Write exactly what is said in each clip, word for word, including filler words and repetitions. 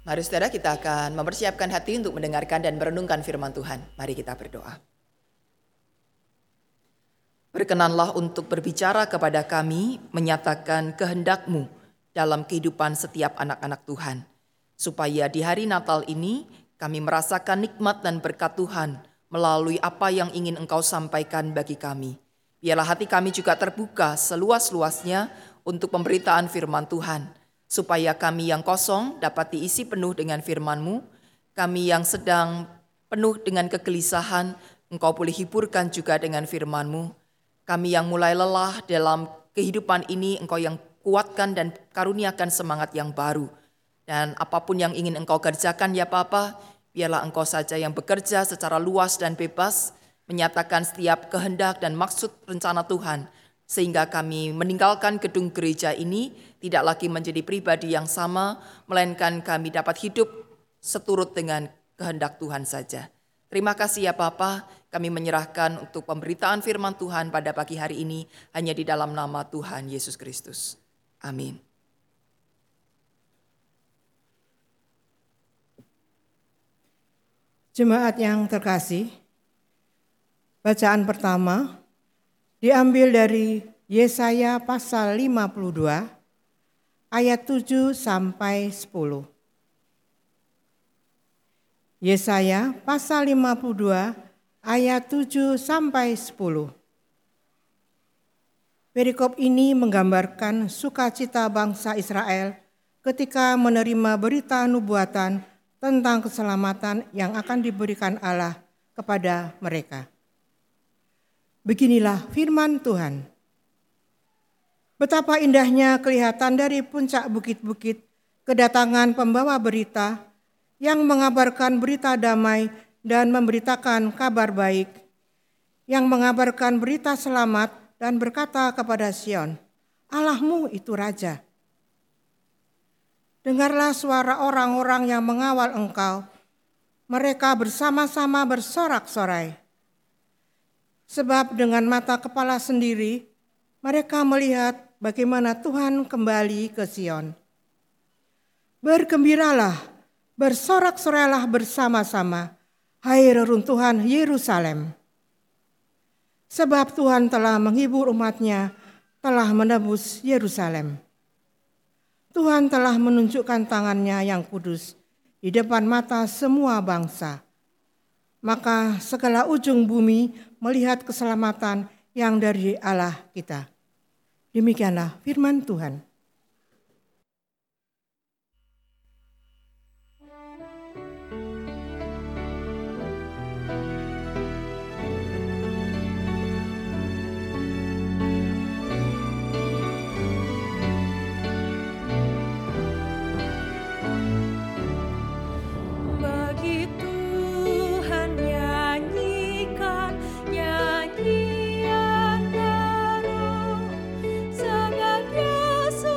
Mari saudara, kita akan mempersiapkan hati untuk mendengarkan dan merenungkan firman Tuhan. Mari kita berdoa. Berkenanlah untuk berbicara kepada kami, menyatakan kehendak-Mu dalam kehidupan setiap anak-anak Tuhan. Supaya di hari Natal ini kami merasakan nikmat dan berkat Tuhan melalui apa yang ingin Engkau sampaikan bagi kami. Biarlah hati kami juga terbuka seluas-luasnya untuk pemberitaan firman Tuhan, supaya kami yang kosong dapat diisi penuh dengan firman-Mu, kami yang sedang penuh dengan kegelisahan, Engkau boleh hiburkan juga dengan firman-Mu, kami yang mulai lelah dalam kehidupan ini, Engkau yang kuatkan dan karuniakan semangat yang baru. Dan apapun yang ingin Engkau kerjakan ya Bapa, biarlah Engkau saja yang bekerja secara luas dan bebas, menyatakan setiap kehendak dan maksud rencana Tuhan, sehingga kami meninggalkan gedung gereja ini tidak lagi menjadi pribadi yang sama, melainkan kami dapat hidup seturut dengan kehendak Tuhan saja. Terima kasih ya Bapa, kami menyerahkan untuk pemberitaan firman Tuhan pada pagi hari ini hanya di dalam nama Tuhan Yesus Kristus. Amin. Jemaat yang terkasih, bacaan pertama diambil dari Yesaya pasal lima puluh dua ayat tujuh sampai sepuluh. Yesaya pasal lima puluh dua ayat tujuh sampai sepuluh. Perikop ini menggambarkan sukacita bangsa Israel ketika menerima berita nubuatan tentang keselamatan yang akan diberikan Allah kepada mereka. Beginilah firman Tuhan. Betapa indahnya kelihatan dari puncak bukit-bukit kedatangan pembawa berita yang mengabarkan berita damai dan memberitakan kabar baik, yang mengabarkan berita selamat dan berkata kepada Sion, Allahmu itu Raja. Dengarlah suara orang-orang yang mengawal engkau, mereka bersama-sama bersorak-sorai. Sebab dengan mata kepala sendiri, mereka melihat bagaimana Tuhan kembali ke Sion. Bergembiralah, bersorak-sorailah bersama-sama, hai reruntuhan Yerusalem. Sebab Tuhan telah menghibur umat-Nya, telah menebus Yerusalem. Tuhan telah menunjukkan tangan-Nya yang kudus di depan mata semua bangsa. Maka segala ujung bumi melihat keselamatan yang dari Allah kita. Demikianlah firman Tuhan. Nyanyian baru, sangat biasa.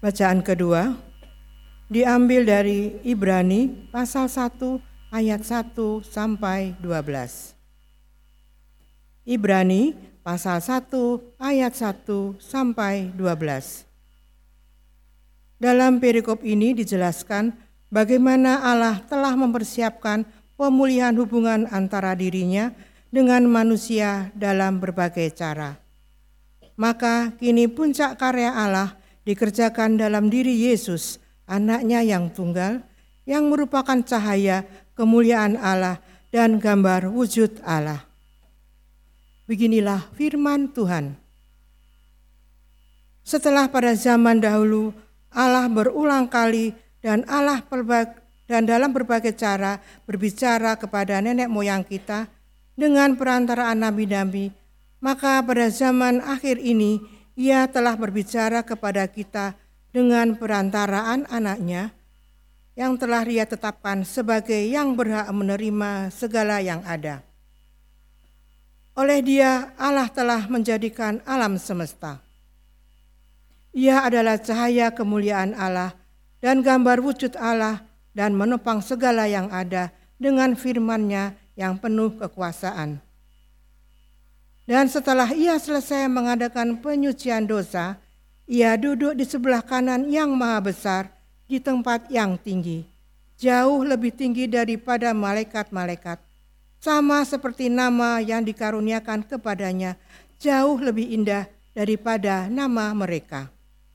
Bacaan kedua diambil dari Ibrani pasal satu ayat satu sampai dua belas. Ibrani pasal satu ayat satu sampai dua belas. Dalam perikop ini dijelaskan bagaimana Allah telah mempersiapkan pemulihan hubungan antara dirinya dengan manusia dalam berbagai cara. Maka kini puncak karya Allah dikerjakan dalam diri Yesus, anaknya yang tunggal, yang merupakan cahaya kemuliaan Allah dan gambar wujud Allah. Beginilah firman Tuhan. Setelah pada zaman dahulu Allah berulang kali dan Allah perbag- dan dalam berbagai cara berbicara kepada nenek moyang kita dengan perantaraan nabi-nabi, maka pada zaman akhir ini Ia telah berbicara kepada kita dengan perantaraan anaknya yang telah Dia tetapkan sebagai yang berhak menerima segala yang ada. Oleh Dia Allah telah menjadikan alam semesta. Ia adalah cahaya kemuliaan Allah dan gambar wujud Allah dan menopang segala yang ada dengan firman-Nya yang penuh kekuasaan. Dan setelah Ia selesai mengadakan penyucian dosa, Ia duduk di sebelah kanan yang maha besar di tempat yang tinggi, jauh lebih tinggi daripada malaikat-malaikat, sama seperti nama yang dikaruniakan kepadanya jauh lebih indah daripada nama mereka.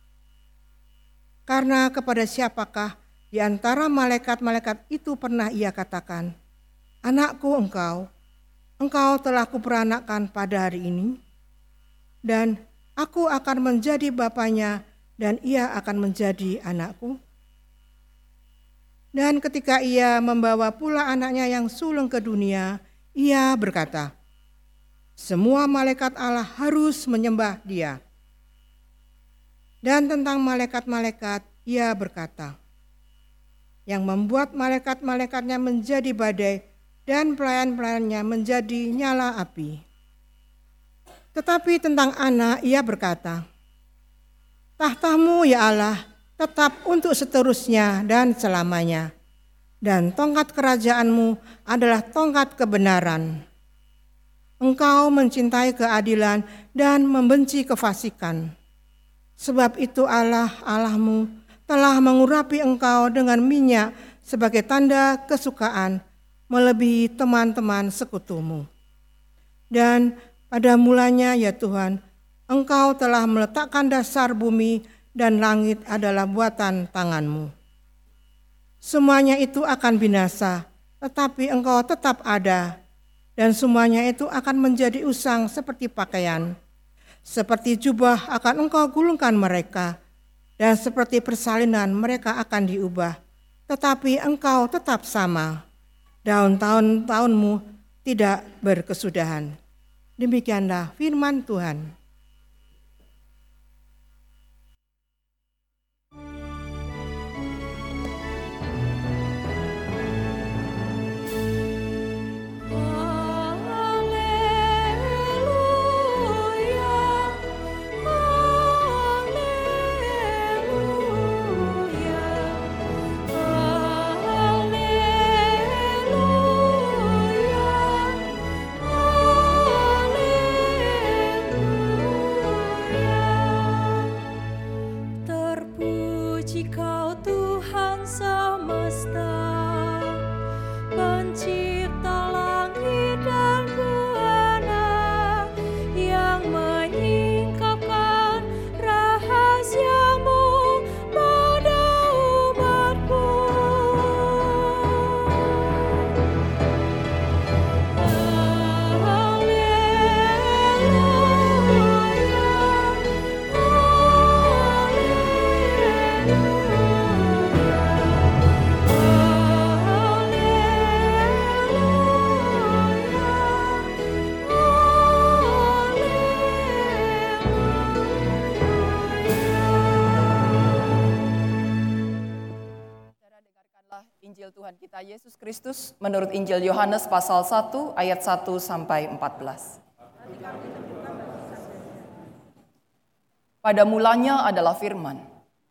Karena kepada siapakah di antara malaikat-malaikat itu pernah Ia katakan, "Anakku engkau, engkau telah kuperanakkan pada hari ini, dan aku akan menjadi bapanya dan ia akan menjadi anakku." Dan ketika Ia membawa pula anaknya yang sulung ke dunia, Ia berkata, "Semua malaikat Allah harus menyembah Dia." Dan tentang malaikat-malaikat Ia berkata, "Yang membuat malaikat-malaikatnya menjadi badai dan pelayan-pelayannya menjadi nyala api." Tetapi tentang anak Ia berkata, "Tahta-Mu ya Allah tetap untuk seterusnya dan selamanya, dan tongkat kerajaan-Mu adalah tongkat kebenaran. Engkau mencintai keadilan dan membenci kefasikan. Sebab itu Allah, Allah-Mu, telah mengurapi engkau dengan minyak sebagai tanda kesukaan, melebihi teman-teman sekutumu. Dan pada mulanya ya Tuhan, Engkau telah meletakkan dasar bumi dan langit adalah buatan tangan-Mu. Semuanya itu akan binasa, tetapi Engkau tetap ada, dan semuanya itu akan menjadi usang seperti pakaian. Seperti jubah akan Engkau gulungkan mereka, dan seperti persalinan mereka akan diubah, tetapi Engkau tetap sama. Daun tahun-tahunmu tidak berkesudahan." Demikianlah firman Tuhan. Injil Tuhan kita Yesus Kristus menurut Injil Yohanes pasal satu ayat satu sampai empat belas. Pada mulanya adalah firman,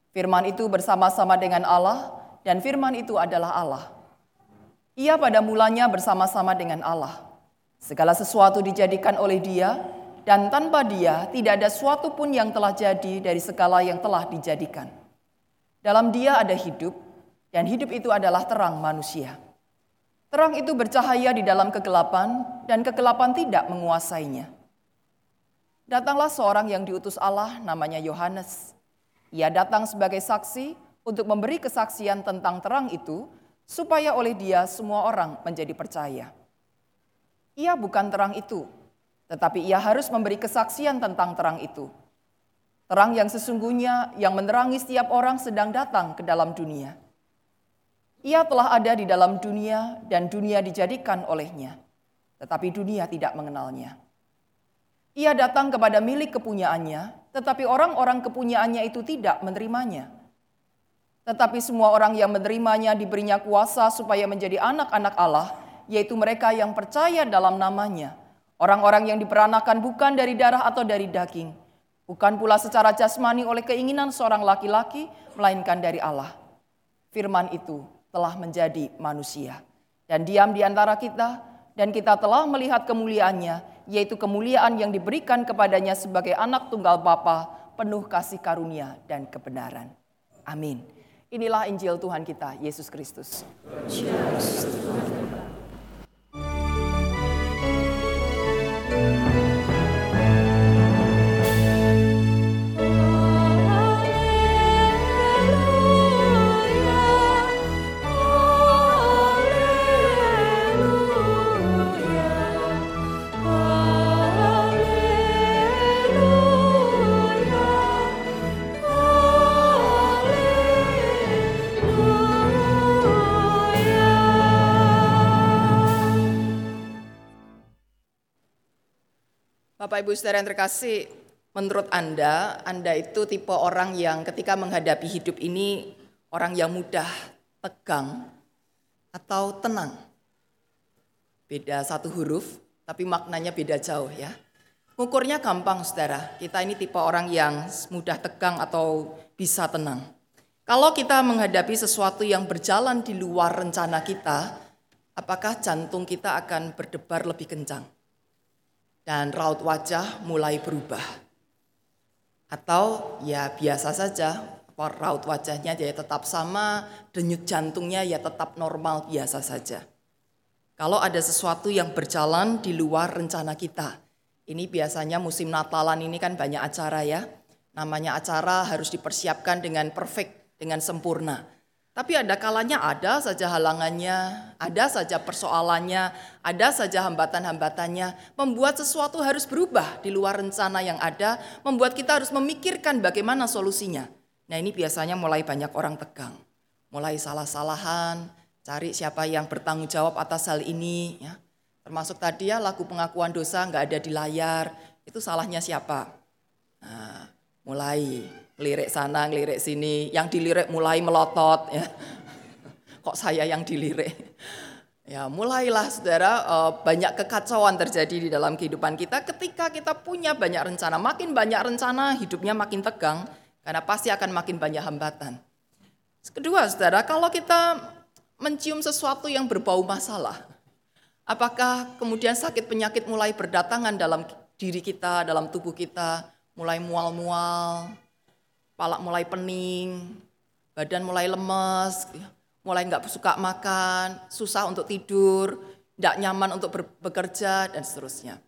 Firman itu bersama-sama dengan Allah, dan firman itu adalah Allah. Ia pada mulanya bersama-sama dengan Allah. Segala sesuatu dijadikan oleh Dia, dan tanpa Dia tidak ada suatu pun yang telah jadi dari segala yang telah dijadikan. Dalam Dia ada hidup, dan hidup itu adalah terang manusia. Terang itu bercahaya di dalam kegelapan, dan kegelapan tidak menguasainya. Datanglah seorang yang diutus Allah, namanya Yohanes. Ia datang sebagai saksi untuk memberi kesaksian tentang terang itu, supaya oleh Dia semua orang menjadi percaya. Ia bukan terang itu, tetapi ia harus memberi kesaksian tentang terang itu. Terang yang sesungguhnya yang menerangi setiap orang sedang datang ke dalam dunia. Ia telah ada di dalam dunia dan dunia dijadikan olehnya, tetapi dunia tidak mengenalnya. Ia datang kepada milik kepunyaannya, tetapi orang-orang kepunyaannya itu tidak menerimanya. Tetapi semua orang yang menerimanya diberinya kuasa supaya menjadi anak-anak Allah, yaitu mereka yang percaya dalam namanya. Orang-orang yang diperanakan bukan dari darah atau dari daging, bukan pula secara jasmani oleh keinginan seorang laki-laki, melainkan dari Allah. Firman itu telah menjadi manusia dan diam di antara kita, dan kita telah melihat kemuliaannya, yaitu kemuliaan yang diberikan kepadanya sebagai anak tunggal Bapa, penuh kasih karunia dan kebenaran. Amin. Inilah Injil Tuhan kita, Yesus Kristus. Bapak Ibu saudara yang terkasih, menurut Anda, Anda itu tipe orang yang ketika menghadapi hidup ini, orang yang mudah tegang atau tenang? Beda satu huruf, tapi maknanya beda jauh ya. Ngukurnya gampang saudara, kita ini tipe orang yang mudah tegang atau bisa tenang. Kalau kita menghadapi sesuatu yang berjalan di luar rencana kita, apakah jantung kita akan berdebar lebih kencang? Dan raut wajah mulai berubah. Atau ya biasa saja, raut wajahnya ya tetap sama, denyut jantungnya ya tetap normal biasa saja. Kalau ada sesuatu yang berjalan di luar rencana kita, ini biasanya musim Natalan ini kan banyak acara ya, namanya acara harus dipersiapkan dengan perfect, dengan sempurna. Tapi ada kalanya ada saja halangannya, ada saja persoalannya, ada saja hambatan-hambatannya, membuat sesuatu harus berubah di luar rencana yang ada, membuat kita harus memikirkan bagaimana solusinya. Nah ini biasanya mulai banyak orang tegang, mulai salah-salahan, cari siapa yang bertanggung jawab atas hal ini. Ya. Termasuk tadi ya lagu pengakuan dosa nggak ada di layar, itu salahnya siapa? Nah, mulai ngelirik sana, ngelirik sini, yang dilirik mulai melotot ya. Kok saya yang dilirik? Ya, mulailah saudara banyak kekacauan terjadi di dalam kehidupan kita ketika kita punya banyak rencana. Makin banyak rencana, hidupnya makin tegang karena pasti akan makin banyak hambatan. Kedua, saudara, kalau kita mencium sesuatu yang berbau masalah, apakah kemudian sakit penyakit mulai berdatangan dalam diri kita, dalam tubuh kita, mulai mual-mual, kepala mulai pening, badan mulai lemes, mulai nggak suka makan, susah untuk tidur, tidak nyaman untuk ber- bekerja, dan seterusnya.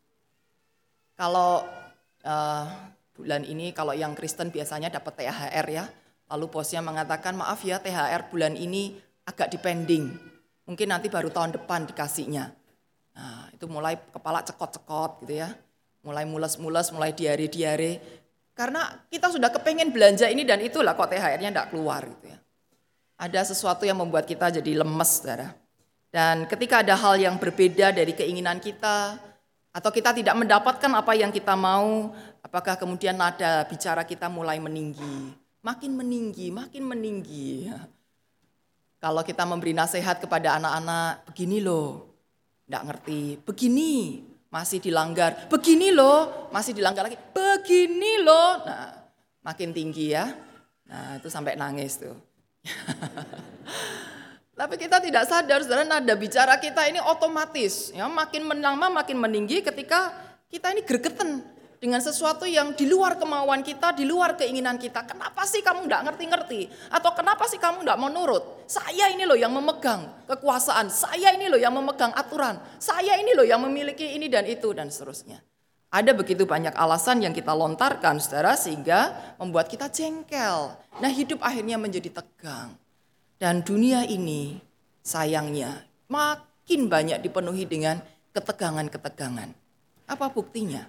Kalau uh, bulan ini, kalau yang Kristen biasanya dapat T H R ya, lalu bosnya mengatakan maaf ya T H R bulan ini agak dipending, mungkin nanti baru tahun depan dikasihnya. Nah, itu mulai kepala cekot-cekot gitu ya, mulai mules-mules, mulai diare-diare. Karena kita sudah kepengen belanja ini dan itulah kok T H R-nya tidak keluar gitu ya. Ada sesuatu yang membuat kita jadi lemes, saudara. Dan ketika ada hal yang berbeda dari keinginan kita, atau kita tidak mendapatkan apa yang kita mau, apakah kemudian nada bicara kita mulai meninggi, makin meninggi, makin meninggi. Kalau kita memberi nasihat kepada anak-anak, begini loh, tidak ngerti, begini, masih dilanggar, begini loh, masih dilanggar lagi, begini loh. Nah, makin tinggi ya. Nah, itu sampai nangis tuh. Tapi kita tidak sadar, saudara, nada bicara kita ini otomatis, ya, makin lama makin meninggi ketika kita ini gregeten dengan sesuatu yang di luar kemauan kita, di luar keinginan kita. Kenapa sih kamu enggak ngerti-ngerti? Atau kenapa sih kamu enggak mau nurut? Saya ini loh yang memegang kekuasaan, saya ini loh yang memegang aturan, saya ini loh yang memiliki ini dan itu dan seterusnya. Ada begitu banyak alasan yang kita lontarkan, saudara, sehingga membuat kita jengkel. Nah, hidup akhirnya menjadi tegang. Dan dunia ini sayangnya makin banyak dipenuhi dengan ketegangan-ketegangan. Apa buktinya?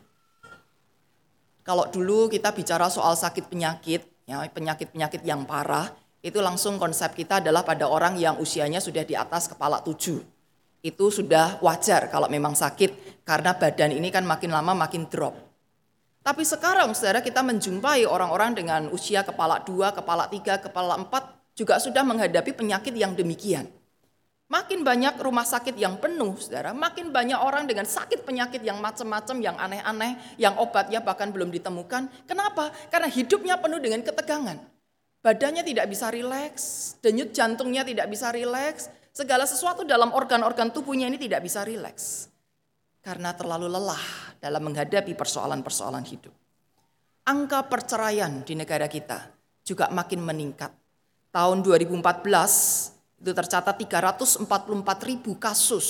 Kalau dulu kita bicara soal sakit penyakit, ya, penyakit-penyakit yang parah, itu langsung konsep kita adalah pada orang yang usianya sudah di atas kepala tujuh. Itu sudah wajar kalau memang sakit, karena badan ini kan makin lama makin drop. Tapi sekarang, saudara, kita menjumpai orang-orang dengan usia kepala dua, kepala tiga, kepala empat, juga sudah menghadapi penyakit yang demikian. Makin banyak rumah sakit yang penuh, saudara. Makin banyak orang dengan sakit penyakit yang macam-macam, yang aneh-aneh, yang obatnya bahkan belum ditemukan. Kenapa? Karena hidupnya penuh dengan ketegangan. Badannya tidak bisa rileks, denyut jantungnya tidak bisa rileks, segala sesuatu dalam organ-organ tubuhnya ini tidak bisa rileks. Karena terlalu lelah dalam menghadapi persoalan-persoalan hidup. Angka perceraian di negara kita juga makin meningkat. Tahun dua ribu empat belas itu tercatat tiga ratus empat puluh empat ribu kasus,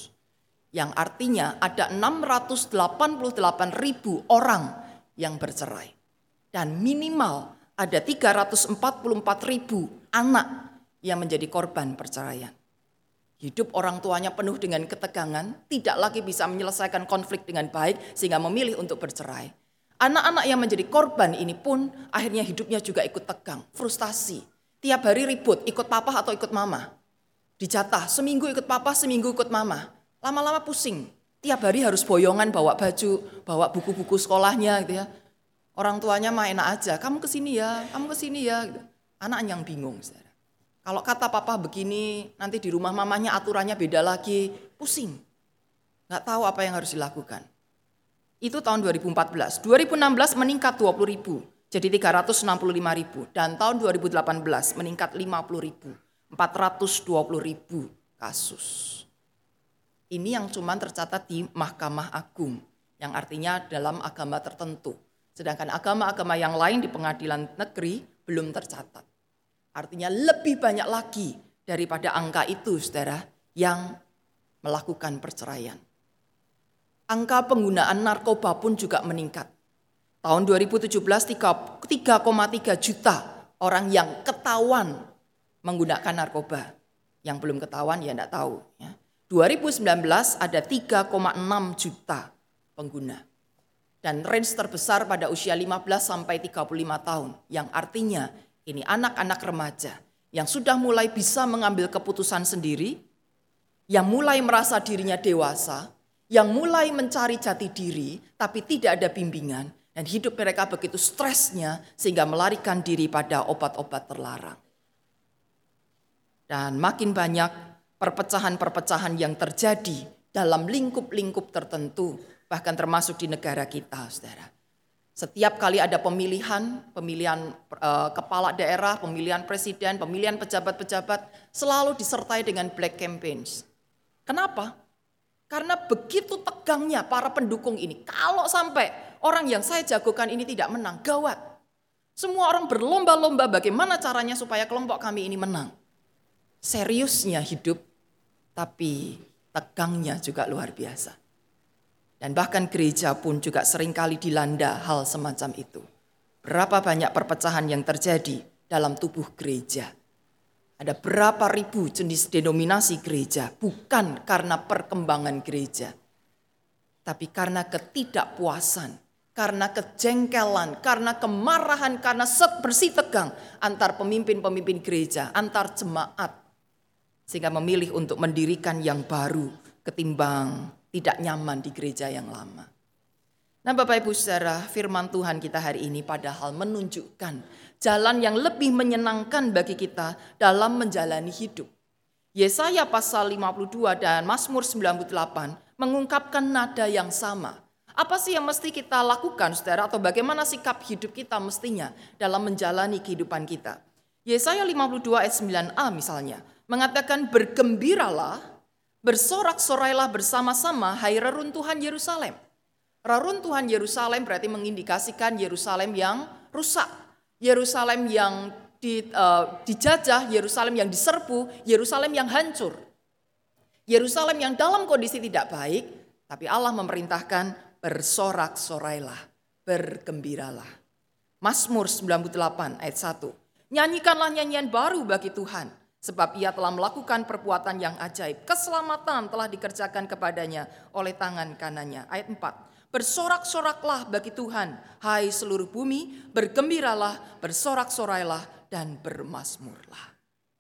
yang artinya ada enam ratus delapan puluh delapan ribu orang yang bercerai. Dan minimal ada tiga ratus empat puluh empat ribu anak yang menjadi korban perceraian. Hidup orang tuanya penuh dengan ketegangan, tidak lagi bisa menyelesaikan konflik dengan baik sehingga memilih untuk bercerai. Anak-anak yang menjadi korban ini pun akhirnya hidupnya juga ikut tegang, frustasi. Tiap hari ribut, ikut papa atau ikut mama. Dijatah, seminggu ikut papa, seminggu ikut mama. Lama-lama pusing. Tiap hari harus boyongan bawa baju, bawa buku-buku sekolahnya gitu ya. Orang tuanya mah enak aja, kamu kesini ya, kamu kesini ya. Gitu. Anak yang bingung. Saudara. Kalau kata papa begini, nanti di rumah mamanya aturannya beda lagi, pusing. Gak tahu apa yang harus dilakukan. Itu tahun dua ribu empat belas. dua ribu enam belas meningkat dua puluh ribu. Jadi tiga ratus enam puluh lima ribu, dan tahun dua ribu delapan belas meningkat lima puluh ribu, empat ratus dua puluh ribu kasus. Ini yang cuma tercatat di Mahkamah Agung, yang artinya dalam agama tertentu. Sedangkan agama-agama yang lain di pengadilan negeri belum tercatat. Artinya lebih banyak lagi daripada angka itu, saudara, yang melakukan perceraian. Angka penggunaan narkoba pun juga meningkat. Tahun dua ribu tujuh belas tiga koma tiga juta orang yang ketahuan menggunakan narkoba. Yang belum ketahuan ya enggak tahu. Ya. dua ribu sembilan belas ada tiga koma enam juta pengguna. Dan range terbesar pada usia lima belas sampai tiga puluh lima tahun. Yang artinya ini anak-anak remaja yang sudah mulai bisa mengambil keputusan sendiri, yang mulai merasa dirinya dewasa, yang mulai mencari jati diri tapi tidak ada bimbingan. Dan hidup mereka begitu stresnya sehingga melarikan diri pada obat-obat terlarang. Dan makin banyak perpecahan-perpecahan yang terjadi dalam lingkup-lingkup tertentu, bahkan termasuk di negara kita, saudara. Setiap kali ada pemilihan, pemilihan uh, kepala daerah, pemilihan presiden, pemilihan pejabat-pejabat, selalu disertai dengan black campaigns. Kenapa? Karena begitu tegangnya para pendukung ini. Kalau sampai orang yang saya jagokan ini tidak menang, gawat. Semua orang berlomba-lomba bagaimana caranya supaya kelompok kami ini menang. Seriusnya hidup, tapi tegangnya juga luar biasa. Dan bahkan gereja pun juga seringkali dilanda hal semacam itu. Berapa banyak perpecahan yang terjadi dalam tubuh gereja. Ada berapa ribu jenis denominasi gereja, bukan karena perkembangan gereja. Tapi karena ketidakpuasan, karena kejengkelan, karena kemarahan, karena bersih tegang antar pemimpin-pemimpin gereja, antar jemaat. Sehingga memilih untuk mendirikan yang baru ketimbang tidak nyaman di gereja yang lama. Nah Bapak Ibu Saudara, firman Tuhan kita hari ini padahal menunjukkan jalan yang lebih menyenangkan bagi kita dalam menjalani hidup. Yesaya pasal lima puluh dua dan Mazmur sembilan puluh delapan mengungkapkan nada yang sama. Apa sih yang mesti kita lakukan, saudara, atau bagaimana sikap hidup kita mestinya dalam menjalani kehidupan kita? Yesaya lima puluh dua ayat sembilan a misalnya, mengatakan bergembiralah, bersorak-sorailah bersama-sama, hai reruntuhan Yerusalem. Reruntuhan Yerusalem berarti mengindikasikan Yerusalem yang rusak, Yerusalem yang di, uh, dijajah, Yerusalem yang diserbu, Yerusalem yang hancur. Yerusalem yang dalam kondisi tidak baik, tapi Allah memerintahkan bersorak-sorailah, bergembiralah. Mazmur sembilan puluh delapan ayat satu. Nyanyikanlah nyanyian baru bagi Tuhan, sebab ia telah melakukan perbuatan yang ajaib. Keselamatan telah dikerjakan kepadanya oleh tangan kanannya. Ayat empat. Bersorak-soraklah bagi Tuhan, hai seluruh bumi, bergembiralah, bersorak-sorailah, dan bermazmurlah.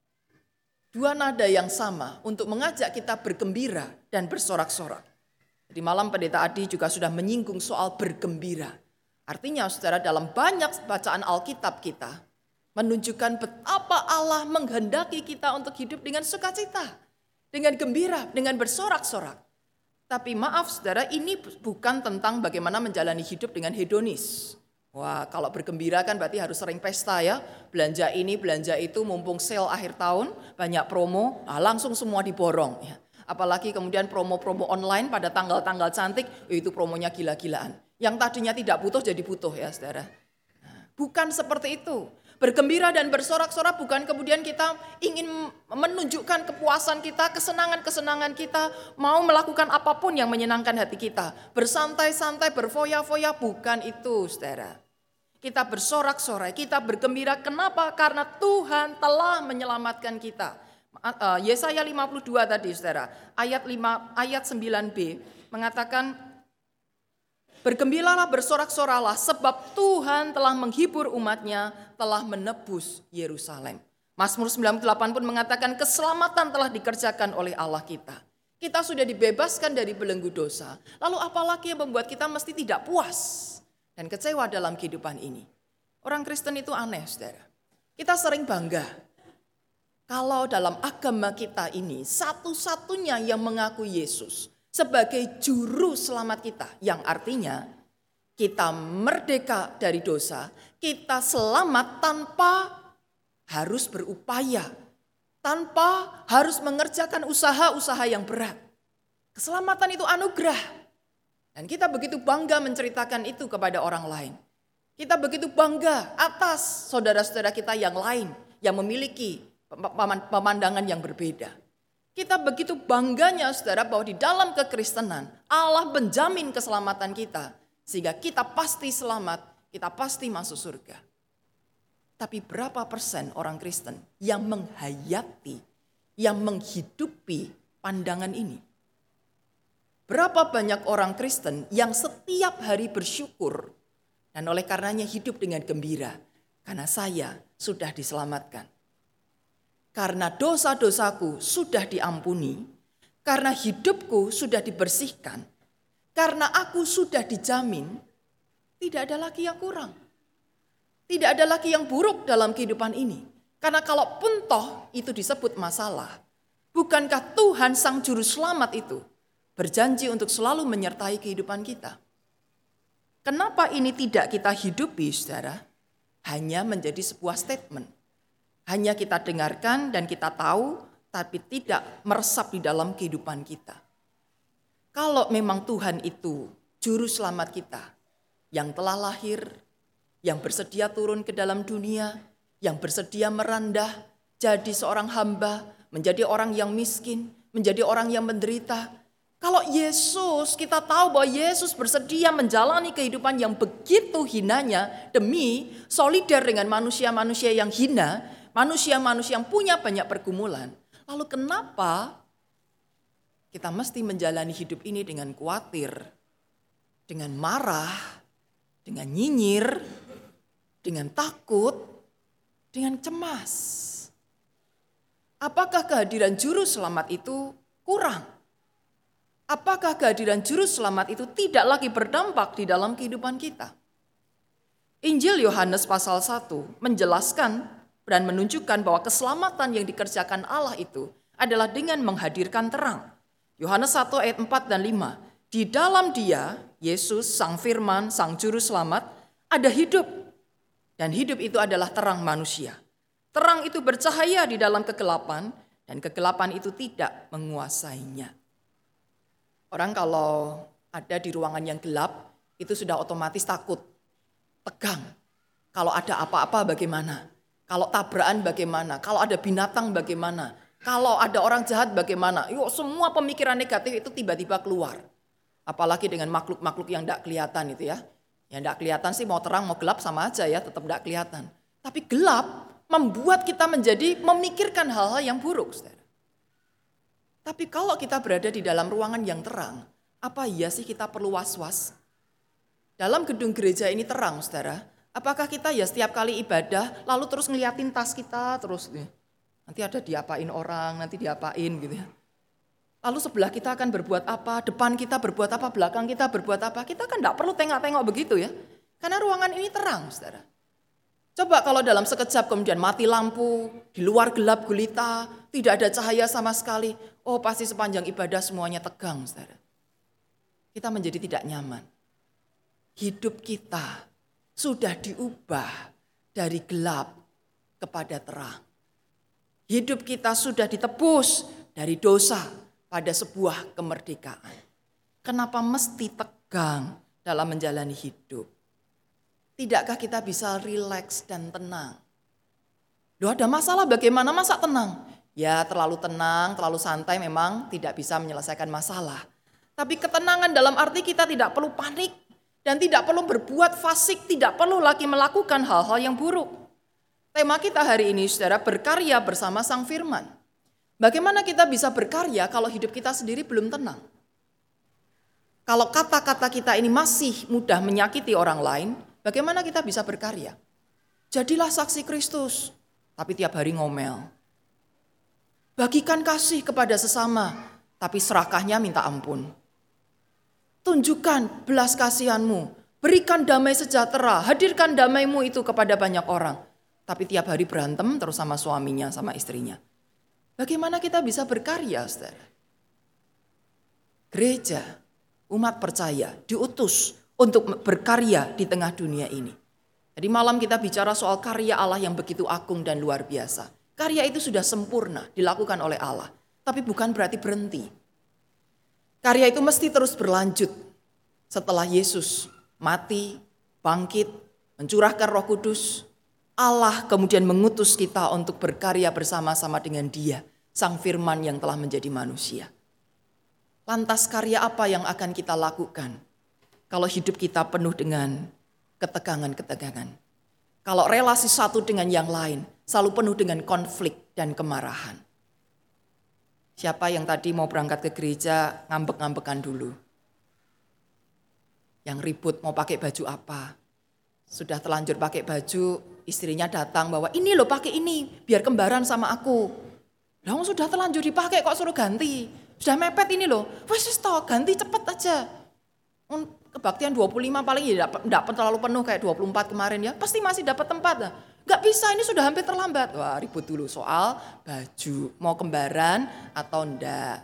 Dua nada yang sama untuk mengajak kita bergembira dan bersorak-sorak. Di malam Pendeta Adi juga sudah menyinggung soal bergembira. Artinya saudara, dalam banyak bacaan Alkitab kita menunjukkan betapa Allah menghendaki kita untuk hidup dengan sukacita, dengan gembira, dengan bersorak-sorak. Tapi maaf saudara, ini bukan tentang bagaimana menjalani hidup dengan hedonis. Wah, kalau bergembira kan berarti harus sering pesta ya. Belanja ini, belanja itu, mumpung sale akhir tahun, banyak promo, nah langsung semua diborong ya. Apalagi kemudian promo-promo online pada tanggal-tanggal cantik, itu promonya gila-gilaan. Yang tadinya tidak butuh jadi butuh ya saudara. Bukan seperti itu. Bergembira dan bersorak-sorak bukan kemudian kita ingin menunjukkan kepuasan kita, kesenangan-kesenangan kita, mau melakukan apapun yang menyenangkan hati kita. Bersantai-santai, berfoya-foya, bukan itu saudara. Kita bersorak-sorai, kita bergembira. Kenapa? Karena Tuhan telah menyelamatkan kita. Yesaya lima puluh dua tadi saudara, ayat lima, ayat sembilan b mengatakan bergembiralah, bersorak-soralah sebab Tuhan telah menghibur umatnya, telah menebus Yerusalem. Mazmur sembilan puluh delapan pun mengatakan keselamatan telah dikerjakan oleh Allah kita. Kita sudah dibebaskan dari belenggu dosa. Lalu apalagi yang membuat kita mesti tidak puas dan kecewa dalam kehidupan ini? Orang Kristen itu aneh saudara. Kita sering bangga kalau dalam agama kita ini satu-satunya yang mengaku Yesus sebagai juru selamat kita. Yang artinya kita merdeka dari dosa, kita selamat tanpa harus berupaya, tanpa harus mengerjakan usaha-usaha yang berat. Keselamatan itu anugerah. Dan kita begitu bangga menceritakan itu kepada orang lain. Kita begitu bangga atas saudara-saudara kita yang lain yang memiliki pemandangan yang berbeda. Kita begitu bangganya saudara bahwa di dalam kekristenan Allah menjamin keselamatan kita. Sehingga kita pasti selamat, kita pasti masuk surga. Tapi berapa persen orang Kristen yang menghayati, yang menghidupi pandangan ini? Berapa banyak orang Kristen yang setiap hari bersyukur dan oleh karenanya hidup dengan gembira. Karena saya sudah diselamatkan. Karena dosa-dosaku sudah diampuni, karena hidupku sudah dibersihkan, karena aku sudah dijamin, tidak ada lagi yang kurang. Tidak ada lagi yang buruk dalam kehidupan ini. Karena kalaupun toh itu disebut masalah, bukankah Tuhan Sang Juru Selamat itu berjanji untuk selalu menyertai kehidupan kita? Kenapa ini tidak kita hidupi, saudara? Hanya menjadi sebuah statement. Hanya kita dengarkan dan kita tahu, tapi tidak meresap di dalam kehidupan kita. Kalau memang Tuhan itu juru selamat kita, yang telah lahir, yang bersedia turun ke dalam dunia, yang bersedia merandah, jadi seorang hamba, menjadi orang yang miskin, menjadi orang yang menderita. Kalau Yesus, kita tahu bahwa Yesus bersedia menjalani kehidupan yang begitu hinanya demi solider dengan manusia-manusia yang hina, manusia-manusia yang punya banyak pergumulan. Lalu kenapa kita mesti menjalani hidup ini dengan khawatir, dengan marah, dengan nyinyir, dengan takut, dengan cemas? Apakah kehadiran juru selamat itu kurang? Apakah kehadiran juru selamat itu tidak lagi berdampak di dalam kehidupan kita? Injil Yohanes pasal satu menjelaskan dan menunjukkan bahwa keselamatan yang dikerjakan Allah itu adalah dengan menghadirkan terang. Yohanes satu ayat empat dan lima. Di dalam Dia Yesus, Sang Firman, Sang Juru Selamat, ada hidup. Dan hidup itu adalah terang manusia. Terang itu bercahaya di dalam kegelapan, dan kegelapan itu tidak menguasainya. Orang kalau ada di ruangan yang gelap, itu sudah otomatis takut, tegang. Kalau ada apa-apa bagaimana? Kalau tabrakan bagaimana? Kalau ada binatang bagaimana? Kalau ada orang jahat bagaimana? Yuk, semua pemikiran negatif itu tiba-tiba keluar. Apalagi dengan makhluk-makhluk yang tidak kelihatan itu ya. Yang tidak kelihatan sih mau terang mau gelap sama aja ya, tetap tidak kelihatan. Tapi gelap membuat kita menjadi memikirkan hal-hal yang buruk. Saudara. Tapi kalau kita berada di dalam ruangan yang terang, apa iya sih kita perlu was-was? Dalam gedung gereja ini terang, saudara. Apakah kita ya setiap kali ibadah lalu terus ngeliatin tas kita terus nih. Nanti ada diapain orang, nanti diapain gitu ya. Lalu sebelah kita akan berbuat apa, depan kita berbuat apa, belakang kita berbuat apa. Kita kan tidak perlu tengok-tengok begitu ya. Karena ruangan ini terang, saudara. Coba kalau dalam sekejap kemudian mati lampu, di luar gelap gulita, tidak ada cahaya sama sekali. Oh pasti sepanjang ibadah semuanya tegang, saudara. Kita menjadi tidak nyaman. Hidup kita sudah diubah dari gelap kepada terang. Hidup kita sudah ditebus dari dosa pada sebuah kemerdekaan. Kenapa mesti tegang dalam menjalani hidup? Tidakkah kita bisa rileks dan tenang? Loh ada masalah bagaimana masa tenang? Ya terlalu tenang, terlalu santai memang tidak bisa menyelesaikan masalah. Tapi ketenangan dalam arti kita tidak perlu panik. Dan tidak perlu berbuat fasik, tidak perlu lagi melakukan hal-hal yang buruk. Tema kita hari ini, saudara, berkarya bersama Sang Firman. Bagaimana kita bisa berkarya kalau hidup kita sendiri belum tenang? Kalau kata-kata kita ini masih mudah menyakiti orang lain, bagaimana kita bisa berkarya? Jadilah saksi Kristus, tapi tiap hari ngomel. Bagikan kasih kepada sesama, tapi serakahnya minta ampun. Tunjukkan belas kasihanmu, berikan damai sejahtera, hadirkan damaimu itu kepada banyak orang. Tapi tiap hari berantem terus sama suaminya, sama istrinya. Bagaimana kita bisa berkarya, saudara? Gereja, umat percaya, diutus untuk berkarya di tengah dunia ini. Jadi malam kita bicara soal karya Allah yang begitu agung dan luar biasa. Karya itu sudah sempurna, dilakukan oleh Allah. Tapi bukan berarti berhenti. Karya itu mesti terus berlanjut setelah Yesus mati, bangkit, mencurahkan Roh Kudus. Allah kemudian mengutus kita untuk berkarya bersama-sama dengan Dia, Sang Firman yang telah menjadi manusia. Lantas karya apa yang akan kita lakukan kalau hidup kita penuh dengan ketegangan-ketegangan? Kalau relasi satu dengan yang lain selalu penuh dengan konflik dan kemarahan. Siapa yang tadi mau berangkat ke gereja ngambek-ngambekan dulu? Yang ribut mau pakai baju apa? Sudah terlanjur pakai baju, istrinya datang bawa ini loh pakai ini, biar kembaran sama aku. Lah sudah terlanjur dipakai kok suruh ganti. Sudah mepet ini loh, wes toh ganti cepet aja. Kebaktian dua puluh lima paling ya enggak terlalu penuh kayak dua puluh empat kemarin ya, pasti masih dapat tempat lah. Gak bisa, ini sudah hampir terlambat. Wah ribut dulu soal baju, mau kembaran atau enggak.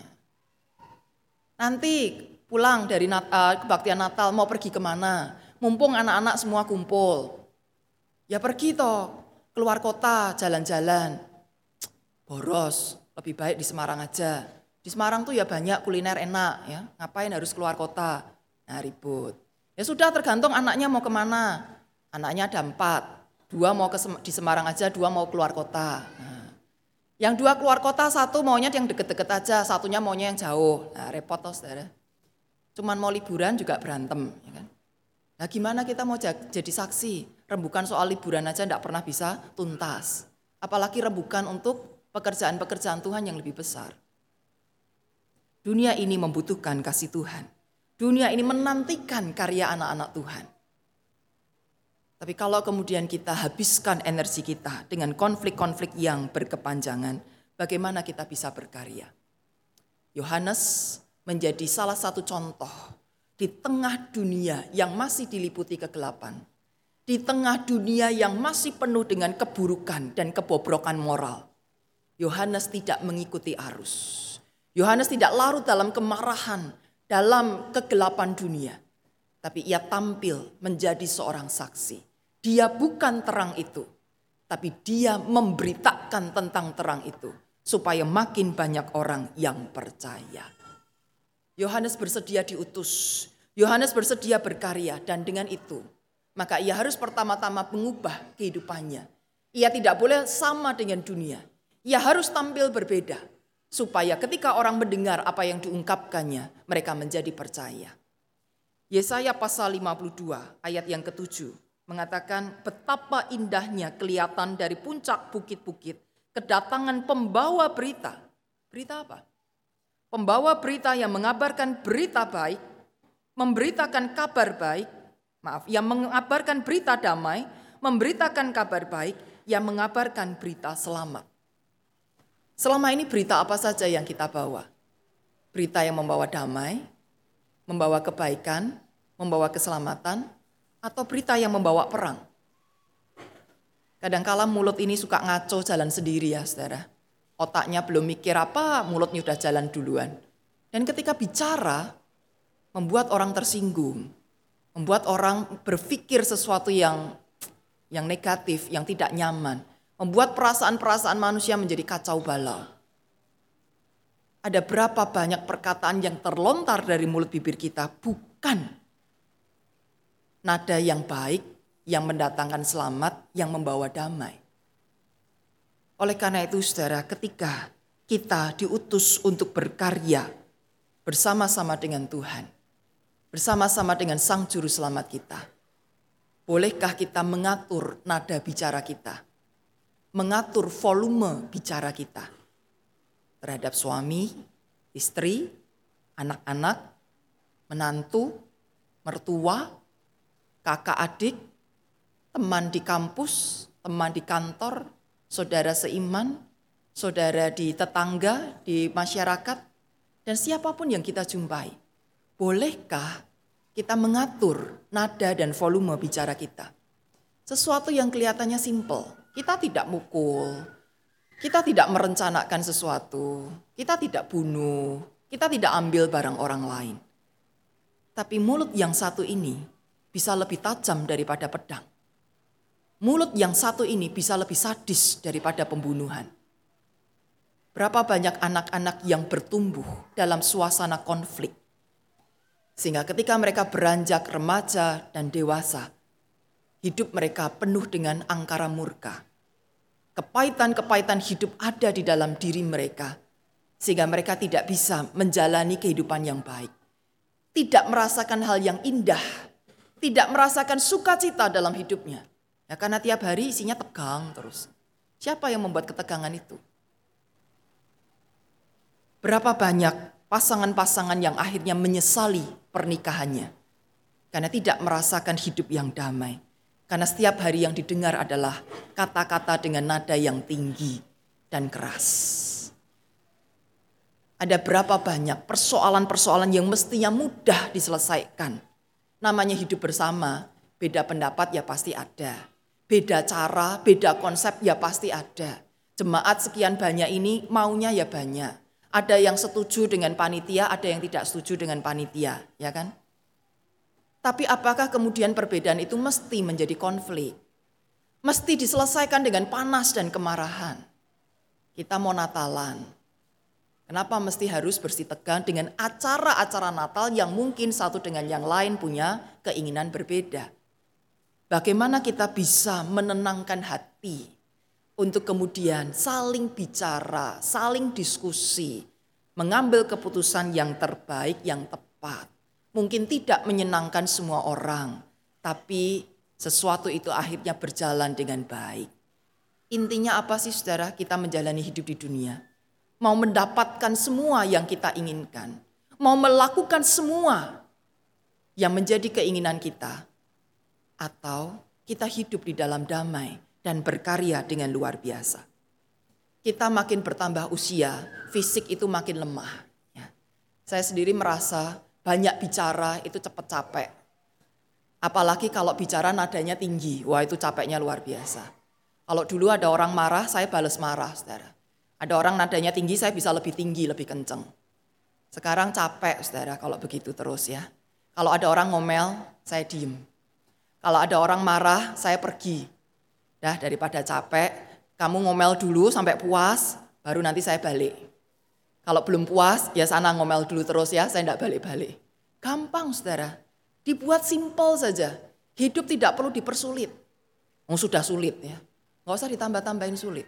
Nanti pulang dari nat- uh, kebaktian Natal mau pergi kemana? Mumpung anak-anak semua kumpul. Ya pergi toh, keluar kota, jalan-jalan. Boros, lebih baik di Semarang aja. Di Semarang tuh ya banyak kuliner enak ya. Ngapain harus keluar kota? Nah ribut. Ya sudah tergantung anaknya mau kemana. Anaknya ada empat. Dua mau ke Sem- di Semarang aja, dua mau keluar kota. Nah, yang dua keluar kota, satu maunya yang deket-deket aja, satunya maunya yang jauh. Nah repot toh saudara. Cuman mau liburan juga berantem. Ya kan? Nah gimana kita mau jadi saksi? Rembukan soal liburan aja enggak pernah bisa tuntas. Apalagi rembukan untuk pekerjaan-pekerjaan Tuhan yang lebih besar. Dunia ini membutuhkan kasih Tuhan. Dunia ini menantikan karya anak-anak Tuhan. Tapi kalau kemudian kita habiskan energi kita dengan konflik-konflik yang berkepanjangan, bagaimana kita bisa berkarya? Yohanes menjadi salah satu contoh di tengah dunia yang masih diliputi kegelapan. Di tengah dunia yang masih penuh dengan keburukan dan kebobrokan moral. Yohanes tidak mengikuti arus. Yohanes tidak larut dalam kemarahan, dalam kegelapan dunia. tapi ia tampil menjadi seorang saksi. Dia bukan terang itu, tapi dia memberitakan tentang terang itu, supaya makin banyak orang yang percaya. Yohanes bersedia diutus, Yohanes bersedia berkarya, dan dengan itu, maka ia harus pertama-tama mengubah kehidupannya. Ia tidak boleh sama dengan dunia, ia harus tampil berbeda, supaya ketika orang mendengar apa yang diungkapkannya, mereka menjadi percaya. Yesaya pasal lima puluh dua ayat yang ketujuh mengatakan betapa indahnya kelihatan dari puncak bukit-bukit kedatangan pembawa berita. Berita apa? Pembawa berita yang mengabarkan berita baik, memberitakan kabar baik, maaf, yang mengabarkan berita damai, memberitakan kabar baik, yang mengabarkan berita selamat. Selama ini berita apa saja yang kita bawa? Berita yang membawa damai, membawa kebaikan, membawa keselamatan, atau berita yang membawa perang? Kadangkala mulut ini suka ngaco jalan sendiri ya saudara. Otaknya belum mikir apa, mulutnya udah jalan duluan. Dan ketika bicara, membuat orang tersinggung, membuat orang berpikir sesuatu yang yang negatif, yang tidak nyaman, membuat perasaan-perasaan manusia menjadi kacau balau. Ada berapa banyak perkataan yang terlontar dari mulut bibir kita bukan nada yang baik, yang mendatangkan selamat, yang membawa damai. Oleh karena itu saudara, ketika kita diutus untuk berkarya bersama-sama dengan Tuhan, bersama-sama dengan Sang Juru Selamat kita, bolehkah kita mengatur nada bicara kita, mengatur volume bicara kita terhadap suami, istri, anak-anak, menantu, mertua, kakak adik, teman di kampus, teman di kantor, saudara seiman, saudara di tetangga, di masyarakat, dan siapapun yang kita jumpai. Bolehkah kita mengatur nada dan volume bicara kita? Sesuatu yang kelihatannya simpel, kita tidak mukul, kita tidak merencanakan sesuatu, kita tidak bunuh, kita tidak ambil barang orang lain. Tapi mulut yang satu ini bisa lebih tajam daripada pedang. Mulut yang satu ini bisa lebih sadis daripada pembunuhan. Berapa banyak anak-anak yang bertumbuh dalam suasana konflik. Sehingga ketika mereka beranjak remaja dan dewasa, hidup mereka penuh dengan angkara murka. Kepahitan-kepahitan hidup ada di dalam diri mereka, sehingga mereka tidak bisa menjalani kehidupan yang baik. Tidak merasakan hal yang indah, tidak merasakan sukacita dalam hidupnya. Ya, karena tiap hari isinya tegang terus. Siapa yang membuat ketegangan itu? Berapa banyak pasangan-pasangan yang akhirnya menyesali pernikahannya karena tidak merasakan hidup yang damai. Karena setiap hari yang didengar adalah kata-kata dengan nada yang tinggi dan keras. Ada berapa banyak persoalan-persoalan yang mestinya mudah diselesaikan. Namanya hidup bersama, beda pendapat ya pasti ada. Beda cara, beda konsep ya pasti ada. Jemaat sekian banyak ini maunya ya banyak. Ada yang setuju dengan panitia, ada yang tidak setuju dengan panitia, ya kan? Tapi apakah kemudian perbedaan itu mesti menjadi konflik? Mesti diselesaikan dengan panas dan kemarahan. Kita mau Natalan. Kenapa mesti harus bersitegang dengan acara-acara Natal yang mungkin satu dengan yang lain punya keinginan berbeda? Bagaimana kita bisa menenangkan hati untuk kemudian saling bicara, saling diskusi, mengambil keputusan yang terbaik, yang tepat. Mungkin tidak menyenangkan semua orang, tapi sesuatu itu akhirnya berjalan dengan baik. Intinya apa sih saudara kita menjalani hidup di dunia? Mau mendapatkan semua yang kita inginkan, mau melakukan semua yang menjadi keinginan kita, atau kita hidup di dalam damai dan berkarya dengan luar biasa. Kita makin bertambah usia, fisik itu makin lemah. Ya. Saya sendiri merasa banyak bicara itu cepat capek. Apalagi kalau bicara nadanya tinggi, wah itu capeknya luar biasa. Kalau dulu ada orang marah, saya balas marah, saudara. Ada orang nadanya tinggi, saya bisa lebih tinggi, lebih kenceng. Sekarang capek, saudara, kalau begitu terus ya. Kalau ada orang ngomel, saya diem. Kalau ada orang marah, saya pergi. Dah daripada capek, kamu ngomel dulu sampai puas, baru nanti saya balik. Kalau belum puas, ya sana ngomel dulu terus ya, saya tidak balik-balik. Gampang saudara, dibuat simpel saja. Hidup tidak perlu dipersulit. Oh, sudah sulit ya, nggak usah ditambah-tambahin sulit.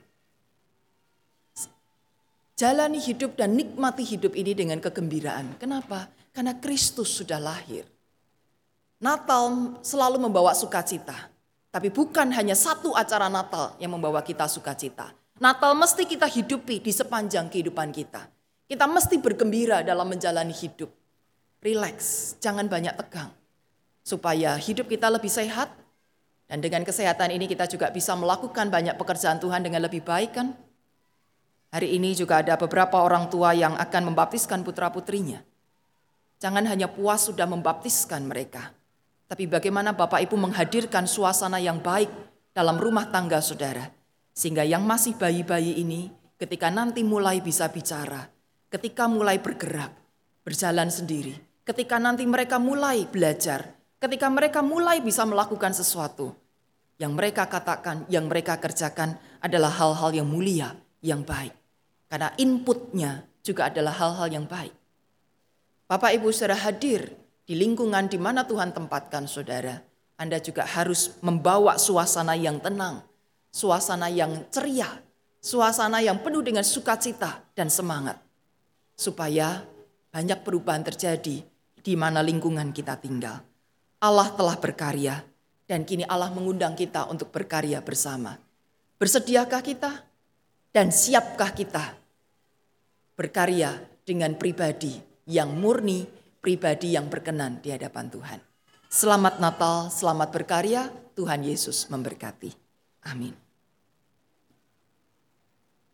Jalani hidup dan nikmati hidup ini dengan kegembiraan. Kenapa? Karena Kristus sudah lahir. Natal selalu membawa sukacita. Tapi bukan hanya satu acara Natal yang membawa kita sukacita. Natal mesti kita hidupi di sepanjang kehidupan kita. Kita mesti bergembira dalam menjalani hidup. Relax, jangan banyak tegang. Supaya hidup kita lebih sehat. Dan dengan kesehatan ini kita juga bisa melakukan banyak pekerjaan Tuhan dengan lebih baik kan? Hari ini juga ada beberapa orang tua yang akan membaptiskan putra-putrinya. Jangan hanya puas sudah membaptiskan mereka. Tapi bagaimana Bapak Ibu menghadirkan suasana yang baik dalam rumah tangga saudara. Sehingga yang masih bayi-bayi ini ketika nanti mulai bisa bicara. Ketika mulai bergerak, berjalan sendiri. Ketika nanti mereka mulai belajar. Ketika mereka mulai bisa melakukan sesuatu. Yang mereka katakan, yang mereka kerjakan adalah hal-hal yang mulia, yang baik. Karena inputnya juga adalah hal-hal yang baik. Bapak Ibu saudara hadir di lingkungan di mana Tuhan tempatkan saudara. Anda juga harus membawa suasana yang tenang, suasana yang ceria, suasana yang penuh dengan sukacita dan semangat. Supaya banyak perubahan terjadi di mana lingkungan kita tinggal. Allah telah berkarya dan kini Allah mengundang kita untuk berkarya bersama. Bersediakah kita dan siapkah kita berkarya dengan pribadi yang murni, pribadi yang berkenan di hadapan Tuhan. Selamat Natal, selamat berkarya, Tuhan Yesus memberkati. Amin.